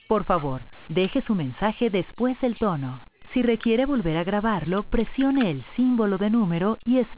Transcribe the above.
Por favor, deje su mensaje después del tono. Si requiere volver a grabarlo, presione el símbolo de número y espere.